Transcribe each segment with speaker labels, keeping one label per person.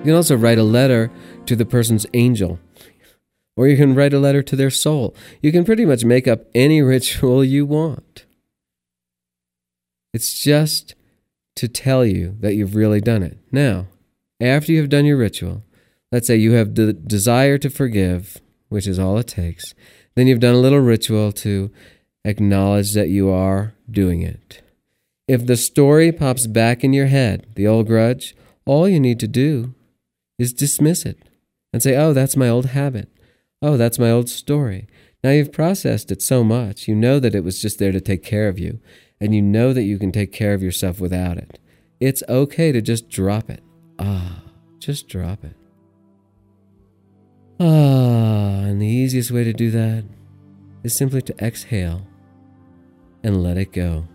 Speaker 1: You can also write a letter to the person's angel, or you can write a letter to their soul. You can pretty much make up any ritual you want. It's just to tell you that you've really done it. Now, after you have done your ritual, let's say you have the desire to forgive, which is all it takes. Then you've done a little ritual to acknowledge that you are doing it. If the story pops back in your head, the old grudge, all you need to do is dismiss it and say, oh, that's my old habit. Oh, that's my old story. Now you've processed it so much, you know that it was just there to take care of you, and you know that you can take care of yourself without it. It's okay to just drop it. Just drop it. And the easiest way to do that is simply to exhale and let it go.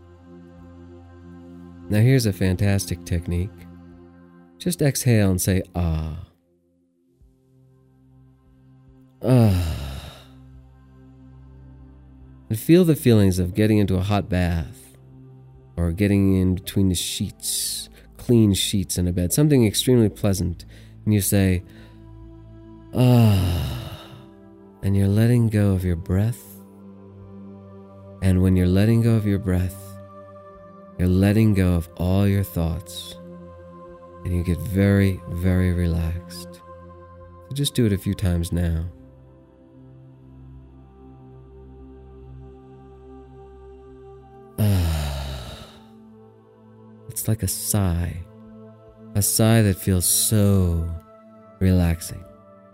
Speaker 1: Now here's a fantastic technique. Just exhale and say, And feel the feelings of getting into a hot bath or getting in between the sheets, clean sheets in a bed, something extremely pleasant. And you say, and you're letting go of your breath. And when you're letting go of your breath, you're letting go of all your thoughts. And you get very, very relaxed. So just do it a few times now. It's like a sigh that feels so relaxing.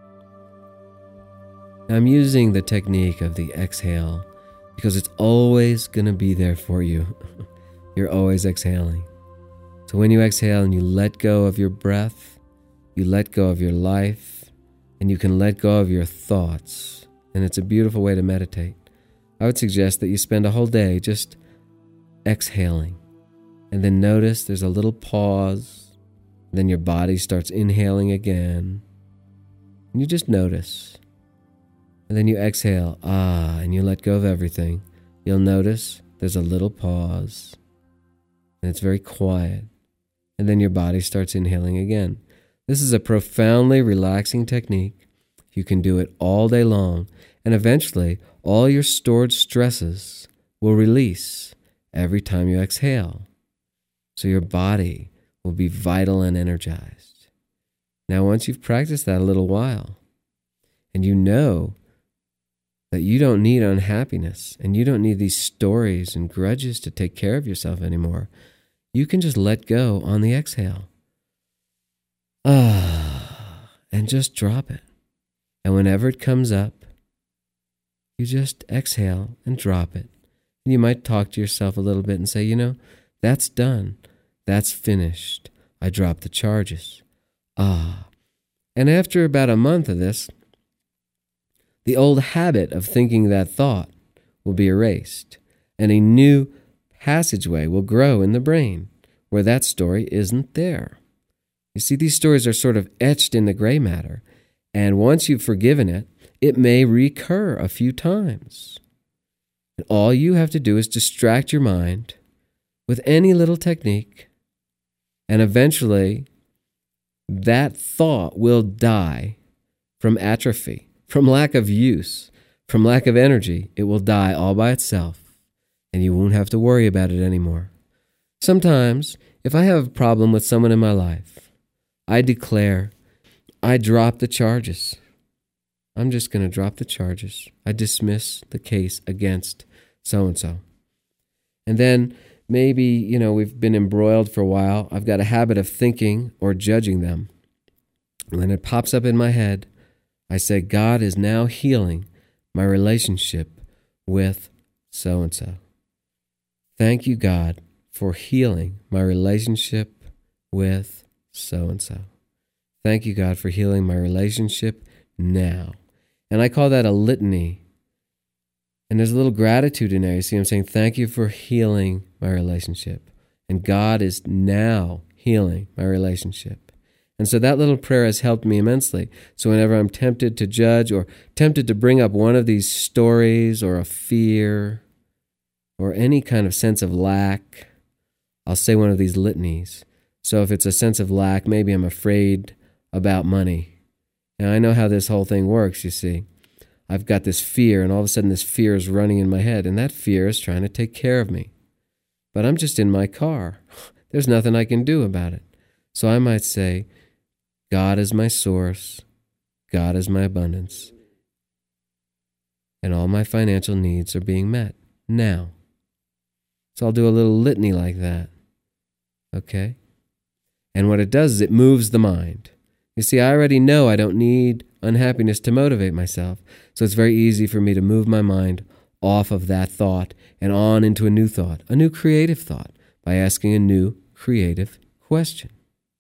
Speaker 1: Now, I'm using the technique of the exhale because it's always going to be there for you. You're always exhaling. So when you exhale and you let go of your breath, you let go of your life, and you can let go of your thoughts. And it's a beautiful way to meditate. I would suggest that you spend a whole day just exhaling. And then notice there's a little pause. Then your body starts inhaling again. And you just notice. And then you exhale, and you let go of everything. You'll notice there's a little pause. And it's very quiet. And then your body starts inhaling again. This is a profoundly relaxing technique. You can do it all day long. And eventually, all your stored stresses will release every time you exhale. So your body will be vital and energized. Now, once you've practiced that a little while, and you know that you don't need unhappiness, and you don't need these stories and grudges to take care of yourself anymore, you can just let go on the exhale. And just drop it. And whenever it comes up, you just exhale and drop it. And you might talk to yourself a little bit and say, that's done. That's finished. I dropped the charges. And after about a month of this, the old habit of thinking that thought will be erased, and a new passageway will grow in the brain where that story isn't there. You see, these stories are sort of etched in the gray matter, and once you've forgiven it, it may recur a few times. And all you have to do is distract your mind with any little technique, and eventually that thought will die from atrophy, from lack of use, from lack of energy. It will die all by itself, and you won't have to worry about it anymore. Sometimes, if I have a problem with someone in my life, I declare, I drop the charges. I'm just going to drop the charges. I dismiss the case against so-and-so. And then maybe, we've been embroiled for a while. I've got a habit of thinking or judging them. And when it pops up in my head, I say, God is now healing my relationship with so-and-so. Thank you, God, for healing my relationship with so-and-so. Thank you, God, for healing my relationship now. And I call that a litany. And there's a little gratitude in there. You see, I'm saying, thank you for healing my relationship. And God is now healing my relationship. And so that little prayer has helped me immensely. So whenever I'm tempted to judge or tempted to bring up one of these stories or a fear or any kind of sense of lack, I'll say one of these litanies. So if it's a sense of lack, maybe I'm afraid about money. Now, I know how this whole thing works, you see. I've got this fear, and all of a sudden this fear is running in my head, and that fear is trying to take care of me. But I'm just in my car. There's nothing I can do about it. So I might say, God is my source, God is my abundance, and all my financial needs are being met now. So I'll do a little litany like that, okay? And what it does is it moves the mind. You see, I already know I don't need unhappiness to motivate myself, so it's very easy for me to move my mind off of that thought and on into a new thought, a new creative thought, by asking a new creative question.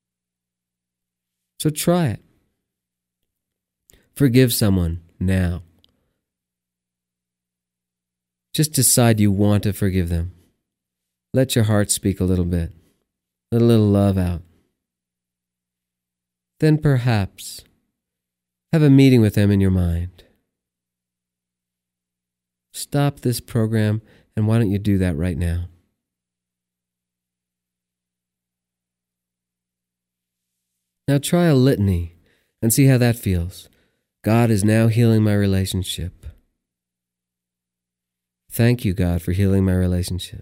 Speaker 1: So try it. Forgive someone now. Just decide you want to forgive them. Let your heart speak a little bit. Let a little love out. Then perhaps have a meeting with them in your mind. Stop this program, and why don't you do that right now? Now try a litany and see how that feels. God is now healing my relationship. Thank you, God, for healing my relationship.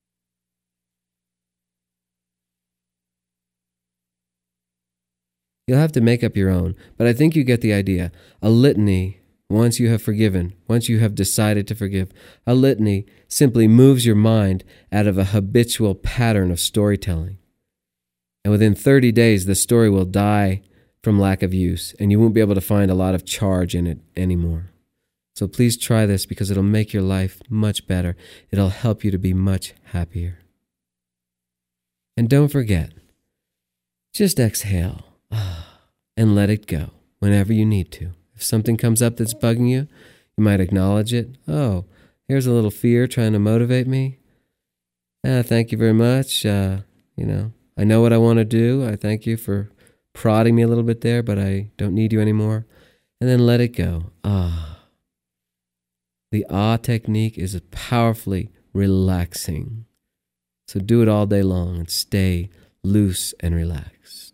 Speaker 1: You'll have to make up your own, but I think you get the idea. A litany, once you have forgiven, once you have decided to forgive, a litany simply moves your mind out of a habitual pattern of storytelling. And within 30 days, the story will die from lack of use, and you won't be able to find a lot of charge in it anymore. So please try this because it'll make your life much better. It'll help you to be much happier. And don't forget, just exhale and let it go whenever you need to. If something comes up that's bugging you, you might acknowledge it. Oh, here's a little fear trying to motivate me. Thank you very much. I know what I want to do. I thank you for prodding me a little bit there, but I don't need you anymore. And then let it go. The technique is powerfully relaxing. So do it all day long and stay loose and relaxed.